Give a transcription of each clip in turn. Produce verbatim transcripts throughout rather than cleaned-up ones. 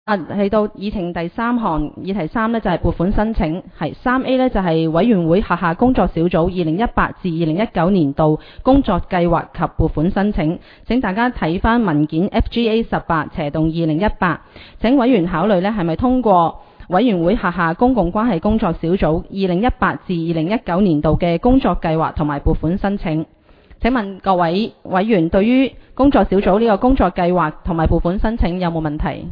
啊，嚟到議程第三項，議題三呢就係、是、撥款申請，係三 A 呢就係、是、委員會轄下工作小組二零一八至二零一九年度工作計劃及撥款申請。請大家睇返文件 F G A 十八斜動二零一八，請委員考慮呢係咪通過委員會轄下公共關係工作小組二零一八至二零一九年度嘅工作計劃同埋撥款申請。請問各位委員對於工作小組呢個工作計劃同埋撥款申請有冇問題？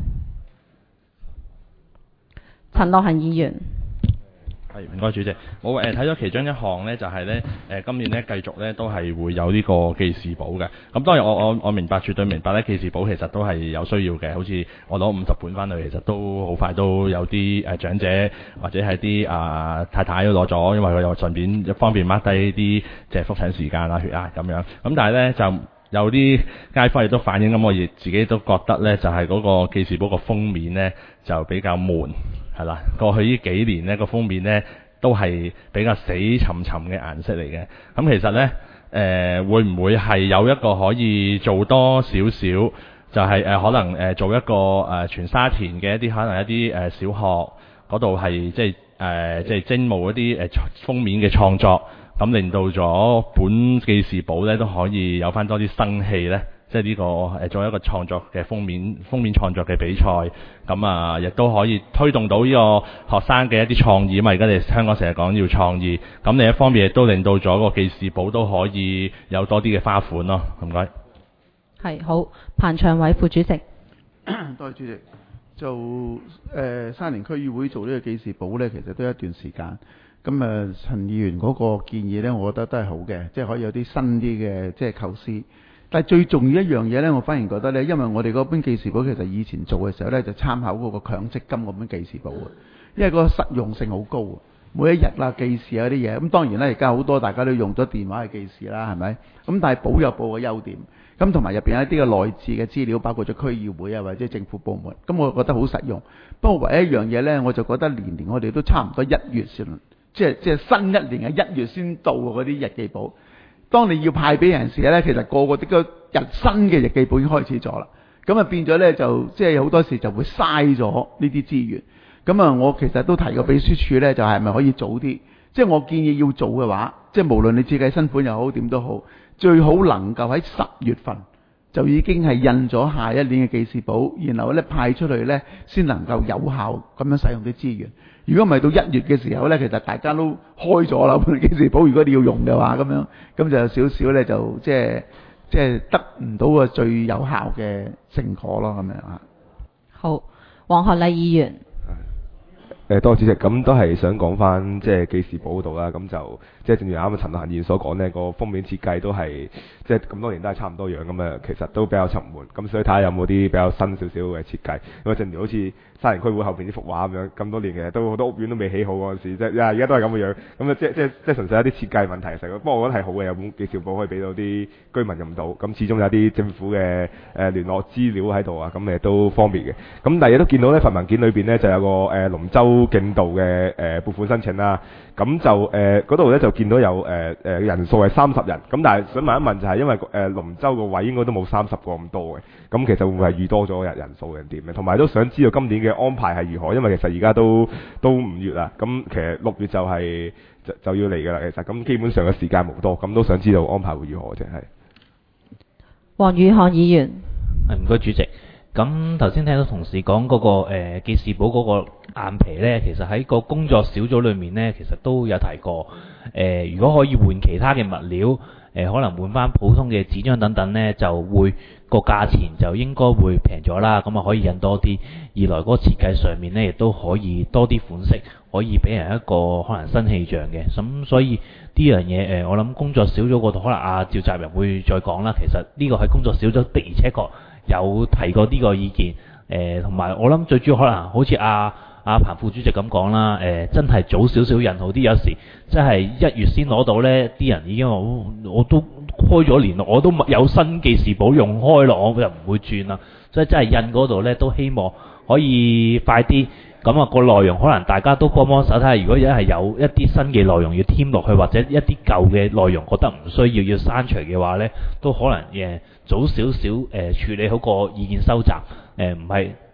陳樂恆議員， 係唔該主席，我誒睇咗其中一項呢，就係呢誒今年呢繼續呢都係會有呢個記事簿嘅。咁當然我我我明白，絕對明白呢記事簿其實都係有需要嘅。好似我攞五十本翻去，其實都好快都有啲誒長者或者係啲啊太太都攞咗，因為佢又順便方便 mark 低啲即係覆診時間啊、血壓咁樣。咁但係呢，就有啲街坊亦都反映，咁我亦自己都覺得呢，就係嗰個記事簿個封面呢，就比較悶。係啦，過去呢幾年呢個封面呢都係比較死沉沉嘅顏色嚟嘅。咁其實呢，誒、呃、會唔會係有一個可以做多少少，就係、是、誒、呃、可能誒做一個誒、呃、全沙田嘅一啲可能一啲誒、呃、小學嗰度係即係誒即係徵募一啲誒、呃、封面嘅創作，咁令到咗本記事簿呢都可以有翻多啲生氣呢。即係呢個誒做一個創作嘅封面封面創作嘅比賽，咁啊亦都可以推動到呢個學生嘅一啲創意。咁啊而家你香港成日講要創意，咁另一方面亦都令到咗個記事簿都可以有多啲嘅花款咯。唔該。 係好，彭長偉副主席。 多謝主席。就誒、呃、沙田區議會做呢個記事簿呢，其實都有一段時間。咁誒、呃、陳議員嗰個建議呢，我覺得都係好嘅，即係可以有啲新啲嘅即係構思。但係最重要一樣嘢呢，我反而覺得呢，因為我哋嗰本記事簿其實以前做嘅時候呢，就參考嗰個強積金嗰本記事簿，因為個實用性好高，每一日啦記事啊啲嘢。咁當然呢，而家好多大家都用咗電話去記事啦，係咪？咁但係簿有簿嘅優點，咁同埋入邊有一啲嘅內置嘅資料，包括咗區議會啊或者政府部門，咁我覺得好實用。不過唯一一樣嘢呢，我就覺得年年我哋都差唔多一月先，即係即係新一年嘅一月先到嗰啲日記簿。當你要派俾人時咧，其實個個啲個日新嘅日記簿已經開始咗啦，咁啊變咗咧就即係好多時就會嘥咗呢啲資源。咁啊，我其實都提過秘書處咧，就係咪可以早啲？即係我建議要做嘅話，即係無論你設計新款又好點都好，最好能夠喺十月份就已經係印咗下一年嘅記事簿，然後咧派出去咧，先能夠有效咁樣使用啲資源。如果唔係到一月嘅時候呢，其實大家都開咗啦本記事簿，如果你要用嘅話，咁樣咁就有少少呢，就即係即係得唔到個最有效嘅成果咯，咁樣啊。 好，黃學禮議員。 誒多謝主席，咁都係想講翻即係記事簿嗰度啦，咁就即係正如啱啱陳樂恆議員所講呢，個封面設計都係即係咁多年都係差唔多樣咁啊，其實都比較沉悶，咁所以睇下有冇啲比較新少少嘅設計。咁啊，正如好似沙田區會後邊呢幅畫咁樣，咁多年其實都好多屋苑都未起好嗰陣時，即係而家都係咁嘅樣，咁啊即係即係即係純粹一啲設計問題成個。不過我覺得係好嘅，有本記事簿可以俾到啲居民用到，咁始終有啲政府嘅誒聯絡資料喺度啊，咁誒都方便嘅。咁但係亦都見到呢份文件裏邊呢，就有個誒龍舟競渡嘅誒撥款申請啦，咁就誒嗰度咧就見到有誒誒、呃、人數係三十人，咁但係想問一問就係因為誒龍舟個位應該都冇三十個咁多嘅，咁其實會唔會係預多咗人人數定點咧？同埋都想知道今年嘅安排係如何，因為其實而家都都五月啦，咁其實六月就係、是、就就要嚟㗎啦，其實咁基本上嘅時間冇多，咁都想知道安排會如何啫，係。 黃宇漢議員。 係唔該主席。咁頭先聽到同事講嗰、那個誒記事簿嗰個硬皮呢，其實喺個工作小組裏面呢，其實都有提過。誒、呃，如果可以換其他嘅物料，誒、呃、可能換翻普通嘅紙張等等呢，就會個價錢就應該會平咗啦。咁啊可以印多啲，二來嗰個設計上面呢，亦都可以多啲款式，可以俾人一個可能新氣象嘅。咁所以呢樣嘢誒，我諗工作小組嗰度可能阿、啊、召集人會再講啦。其實呢個喺工作小組的而且確有提過呢個意見，誒同埋我諗最主要可能好似阿阿彭副主席咁講啦，誒、呃、真係早少少印好啲，有時真係一月先攞到呢啲人已經話、哦、我都開咗年咯，我都有新記事簿用開咯，我又唔會轉啦，所以真係印嗰度呢都希望可以快啲。咁啊個內容可能大家都幫幫手睇下，如果一係有一啲新嘅內容要添落去，或者一啲舊嘅內容覺得唔需要要刪除嘅話呢，都可能誒早少少誒處理好個意見收集，誒唔係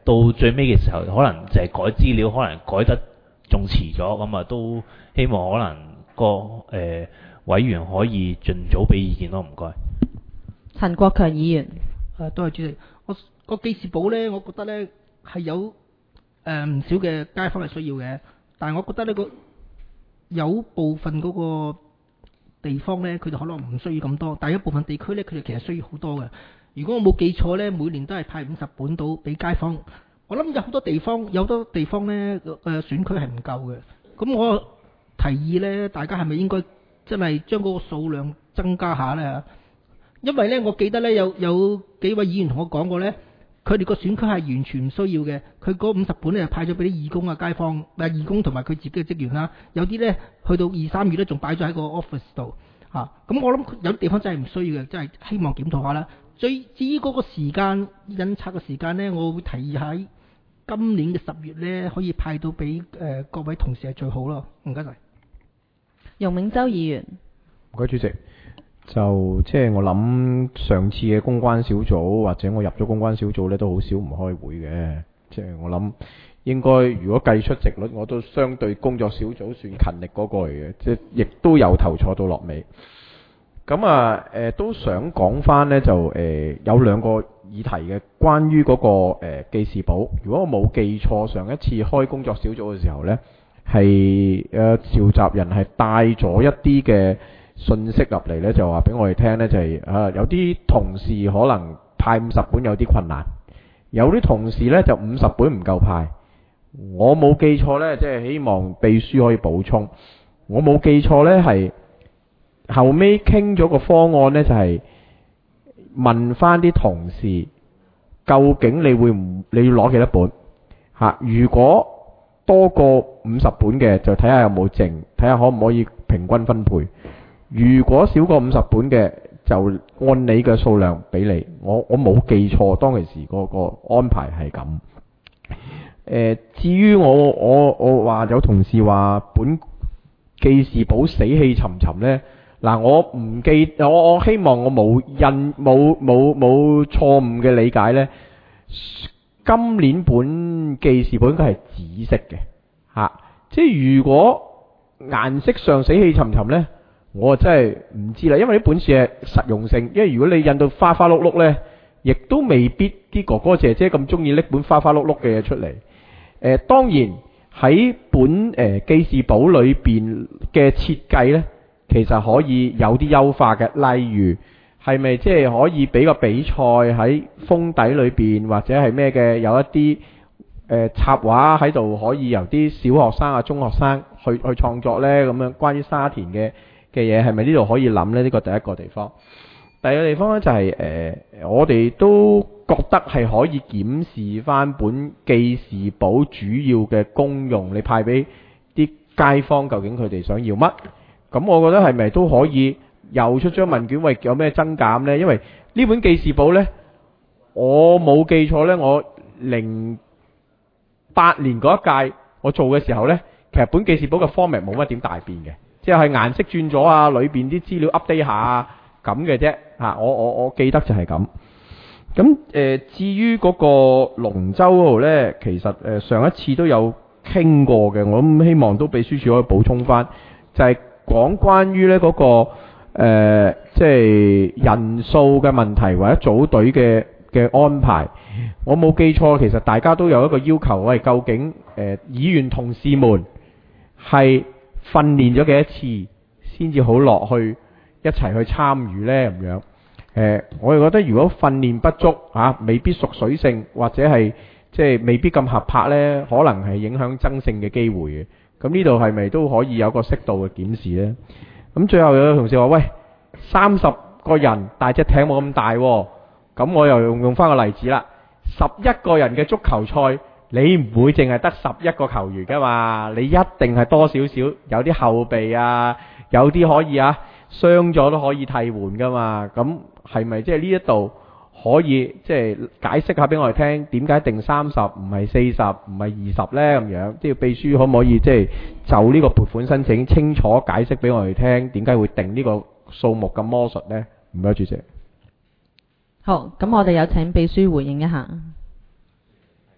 到最尾嘅時候，可能就係改資料，可能改得仲遲咗，咁啊都希望可能個誒、呃、委員可以盡早俾意見咯，唔該。 陳國強議員。 誒，多謝主席。我個記事簿咧，我覺得咧係有誒唔、呃、少嘅街坊係需要嘅，但係我覺得呢個有部分嗰個地方咧，佢哋可能唔需要咁多，但係一部分地區咧，佢哋其實需要好多嘅。如果我冇記錯咧，每年都係派五十本到俾街坊。我諗有好多地方，有好多地方咧誒、呃、選區係唔夠嘅。咁我提議咧，大家係咪應該真係將嗰個數量增加下咧？因為咧，我記得咧有有幾位議員同我講過咧，佢哋個選區係完全唔需要嘅。佢嗰五十本咧派咗俾啲義工啊、街坊，唔係義工同埋佢自己嘅職員啦。有啲咧去到二三月咧，仲擺咗喺個 office 度嚇。咁、啊、我諗有啲地方真係唔需要嘅，真係希望檢討下啦。最至於嗰個時間印刷嘅時間咧，我會提議喺今年嘅十月咧，可以派到俾誒、呃、各位同事係最好咯。唔該晒。 容銘洲議員。 唔該主席。就即係我諗上次嘅公關小組或者我入咗公關小組呢，都好少唔開會嘅。即係我諗應該如果計出席率，我都相對工作小組算勤力嗰個嚟嘅，即係亦都由頭坐到落尾。咁啊誒、呃、都想講翻呢，就誒、呃、有兩個議題嘅，關於嗰、那個誒、呃、記事簿。如果我冇記錯，上一次開工作小組嘅時候呢，係誒召集人係帶咗一啲嘅信息入嚟呢，就話俾我哋聽呢，就係、是、啊有啲同事可能派五十本有啲困難，有啲同事呢就五十本唔夠派。我冇記錯呢，即、就、係、是、希望秘書可以補充。我冇記錯呢，係後尾傾咗個方案呢，就係、是、問翻啲同事，究竟你會唔你要攞幾多本嚇、啊？如果多過五十本嘅，就睇下有冇剩，睇下可唔可以平均分配。如果少過五十本嘅，就按你嘅數量俾你。我我冇記錯，當其時嗰個安排係咁。誒、呃，至於我我我話有同事話本記事簿死氣沉沉呢。嗱，我唔記，我我希望我冇印冇冇冇錯誤嘅理解呢。今年本記事簿應該係紫色嘅嚇、啊，即係如果顏色上死氣沉沉呢。我真係唔知啦，因為呢本書係實用性，因為如果你印到花花碌碌呢，亦都未必啲哥哥姐姐咁中意拎本花花碌碌嘅嘢出嚟。誒、呃，當然喺本誒、呃、記事簿裏邊嘅設計呢，其實可以有啲優化嘅，例如係咪即係可以俾個比賽喺封底裏邊，或者係咩嘅，有一啲誒、呃、插畫喺度，可以由啲小學生啊、中學生去去創作呢，咁樣關於沙田嘅嘅嘢係咪呢度可以諗呢？呢個第一個地方，第二個地方呢、就係，就係誒，我哋都覺得係可以檢視翻本記事簿主要嘅功用，你派俾啲街坊究竟佢哋想要乜？咁我覺得係咪都可以又出張問卷，喂，有咩增減呢？因為呢本記事簿呢，我冇記錯呢，我零八年嗰一屆我做嘅時候呢，其實本記事簿嘅 format 冇乜點大變嘅。即係顏色轉咗啊，裏邊啲資料 update 下啊，咁嘅啫嚇。我我我記得就係咁。咁誒、呃，至於嗰個龍舟嗰度呢，其實誒、呃、上一次都有傾過嘅，我諗希望都秘書處可以補充翻，就係、是、講關於呢嗰、那個誒、呃，即係人數嘅問題或者組隊嘅嘅安排。我冇記錯，其實大家都有一個要求，喂，究竟誒、呃、議員同事們係訓練咗幾多次先至好落去一齊去參與呢？咁樣，誒、呃，我哋覺得如果訓練不足嚇、啊，未必熟水性，或者係即係未必咁合拍呢，可能係影響爭勝嘅機會嘅。咁呢度係咪都可以有個適度嘅檢視呢？咁最後有個同事話：喂，三十個人，但係隻艇冇咁大喎。咁我又用用翻個例子啦，十一個人嘅足球賽。你唔會淨係得十一個球員噶嘛？你一定係多少少有啲後備啊，有啲可以啊，傷咗都可以替換噶嘛？咁係咪即係呢一度可以即係解釋下俾我哋聽，點解定三十唔係四十唔係二十呢？咁樣即係秘書可唔可以即係就呢個撥款申請清楚解釋俾我哋聽，點解會定呢個數目咁魔術呢？唔該，主席。 好，咁我哋有請秘書回應一下。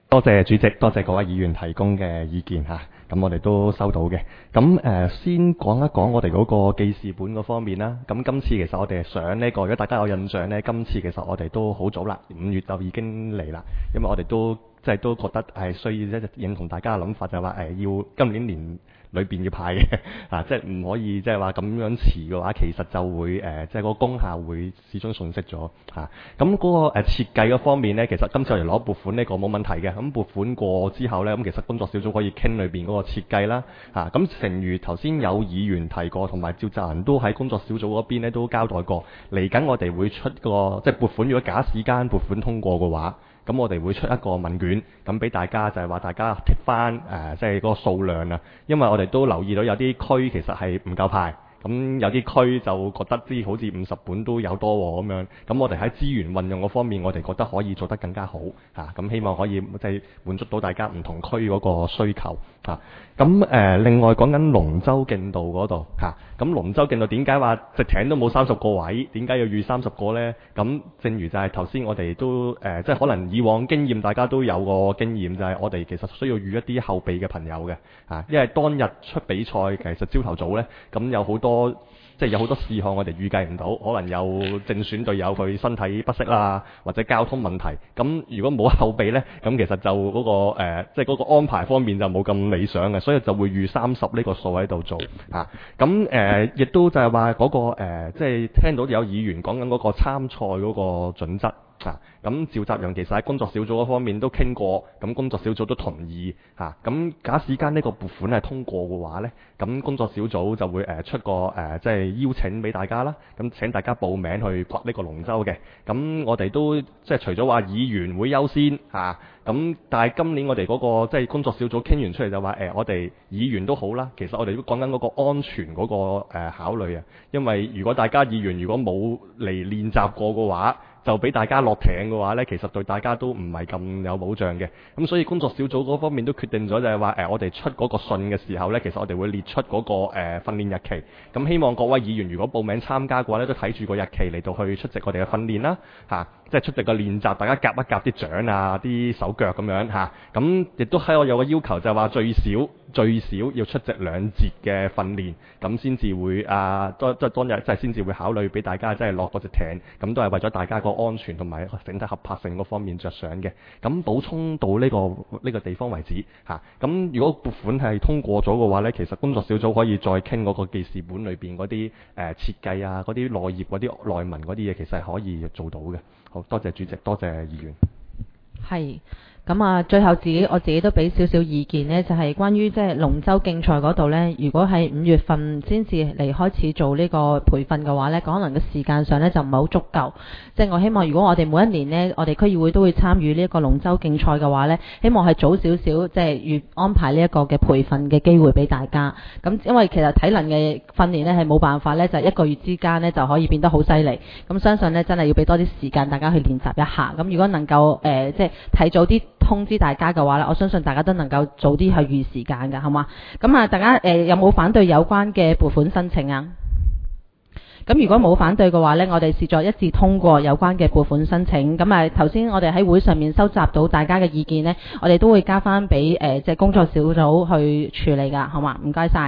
多謝主席，多謝各位議員提供嘅意見嚇，咁我哋都收到嘅。咁誒、呃，先講一講我哋嗰個記事本嗰方面啦。咁今次其實我哋想呢個，如果大家有印象呢，今次其實我哋都好早啦，五月就已經嚟啦，因為我哋都即係都覺得係需要一認同大家嘅諗法，就係話誒要今年年裏邊要派嘅啊，即係唔可以即係話咁樣遲嘅話，其實就會誒、呃、即係個功效會始終損失咗嚇。咁、啊、嗰、那個誒、呃、設計嗰方面呢，其實今次我哋攞撥款呢個冇問題嘅。咁撥款過之後呢，咁其實工作小組可以傾裏邊嗰個設計啦嚇。咁、啊、正如頭先有議員提過，同埋召集人都喺工作小組嗰邊呢都交代過，嚟緊我哋會出個即係撥款，如果假時間撥款通過嘅話。咁我哋會出一個問卷，咁俾大家就係話大家剔翻誒，即係嗰個數量啊。因為我哋都留意到有啲區其實係唔夠派，咁有啲區就覺得啲好似五十本都有多喎咁樣。咁我哋喺資源運用嗰方面，我哋覺得可以做得更加好嚇。咁、啊、希望可以即係滿足到大家唔同區嗰個需求嚇。咁、啊、誒、呃，另外講緊龍舟競渡嗰度嚇，咁、啊、龍舟競渡點解話直艇都冇三十個位？點解要預三十個呢？咁正如就係頭先我哋都誒、呃，即係可能以往經驗大家都有個經驗，就係、是、我哋其實需要預一啲後備嘅朋友嘅嚇、啊，因為當日出比賽其實朝頭早呢，咁有好多。即係有好多事項我哋預計唔到，可能有正選隊友佢身體不適啦，或者交通問題。咁如果冇後備呢，咁其實就嗰、那個、呃、即係嗰個安排方面就冇咁理想嘅，所以就會預三十呢個數喺度做嚇。咁、啊、誒，亦、呃、都就係話嗰個、呃、即係聽到有議員講緊嗰個參賽嗰個準則。嚇，咁、啊、召集人其實喺工作小組嗰方面都傾過，咁工作小組都同意嚇。咁、啊、假使間呢個撥款係通過嘅話呢，咁工作小組就會誒、呃、出個誒、呃、即係邀請俾大家啦。咁請大家報名去掘呢個龍舟嘅。咁我哋都即係除咗話議員會優先嚇，咁、啊、但係今年我哋嗰、那個即係工作小組傾完出嚟就話誒、呃，我哋議員都好啦。其實我哋都講緊嗰個安全嗰、那個、呃、考慮啊。因為如果大家議員如果冇嚟練習過嘅話，就俾大家落艇嘅話呢，其實對大家都唔係咁有保障嘅。咁所以工作小組嗰方面都決定咗，就係話誒，我哋出嗰個信嘅時候呢，其實我哋會列出嗰、那個誒、呃、訓練日期。咁希望各位議員如果報名參加嘅話呢，都睇住個日期嚟到去出席我哋嘅訓練啦，嚇、啊，即係出席個練習，大家夾一夾啲掌啊、啲手腳咁樣嚇。咁、啊、亦都喺我有個要求，就係話最少最少要出席兩節嘅訓練，咁先至會啊，即係當日即係先至會考慮俾大家即係落嗰隻艇。咁都係為咗大家個安全同埋整體合拍性嗰方面着想嘅。咁補充到呢、這個呢、這個地方為止嚇。咁、啊、如果撥款係通過咗嘅話呢，其實工作小組可以再傾嗰個記事本裏邊嗰啲誒設計啊、嗰啲內頁嗰啲內文嗰啲嘢，其實係可以做到嘅。好多謝主席，多謝議員。 係。咁啊，最後自己我自己都俾少少意見呢，就係、是、關於即係龍舟競賽嗰度呢。如果係五月份先至嚟開始做呢個培訓嘅話呢，可能嘅時間上呢就唔係好足夠。即、就、係、是、我希望，如果我哋每一年呢，我哋區議會都會參與呢一個龍舟競賽嘅話呢，希望係早少少即係預安排呢一個嘅培訓嘅機會俾大家。咁因為其實體能嘅訓練呢係冇辦法呢，就係、一個月之間呢就可以變得好犀利。咁相信呢，真係要俾多啲時間大家去練習一下。咁如果能夠誒即係睇早啲通知大家嘅話咧，我相信大家都能夠早啲去預時間㗎，好嘛？咁啊，大家誒、呃、有冇反對有關嘅撥款申請啊？咁如果冇反對嘅話呢，我哋視作一致通過有關嘅撥款申請。咁啊，頭先我哋喺會上面收集到大家嘅意見呢，我哋都會交翻俾誒即係工作小組去處理㗎，好嘛？唔該晒。